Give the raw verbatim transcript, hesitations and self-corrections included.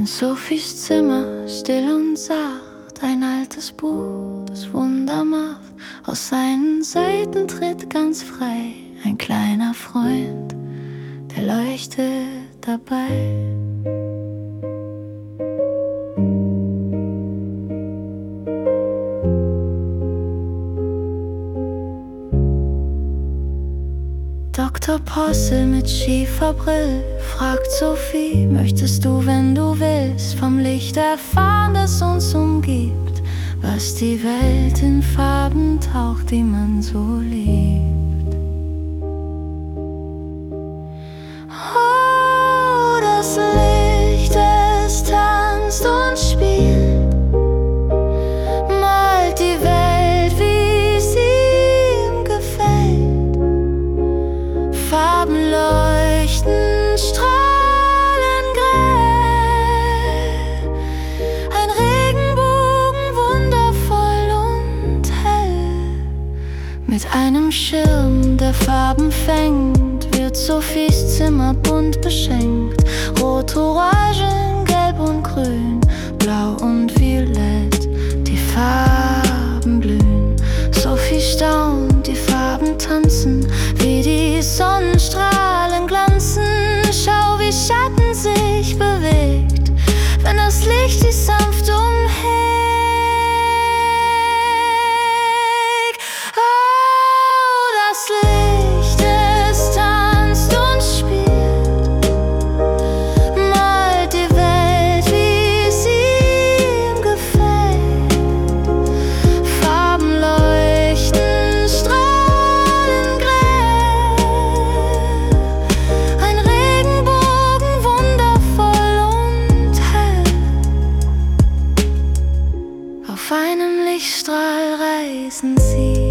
Sophies Zimmer, still und sacht, ein altes Buch, das Wunder macht. Aus seinen Seiten tritt ganz frei ein kleiner Freund, der leuchtet dabei. Doktor Possel mit schiefer Brill fragt Sophie: Möchtest du, wenn du willst, vom Licht erfahren, das uns umgibt, was die Welt in Farben taucht, die man so liebt? Oh, das Licht, es tanzt und spielt, malt die Welt, wie sie ihm gefällt. Farben leuchten, strahlen grell, ein Regenbogen wundervoll und hell. Mit einem Schirm, der Farben fängt, wird Sophies Zimmer bunt beschenkt. Rot, Orange, Gelb und Grün, Blau und Violett, die Farben blühen. Sophie staunt, die Farben tanzen, wie die Sonnenstrahlen glanzen. Schau, wie Schatten sich bewegt, wenn das Licht dich sanft umhegt. Oh, das Licht, es tanzt und spielt, malt die Welt, wie sie ihm gefällt. Farben leuchten, strahlen grell, ein Regenbogen wundervoll und hell. Auf einem Lichtstrahl reisen sie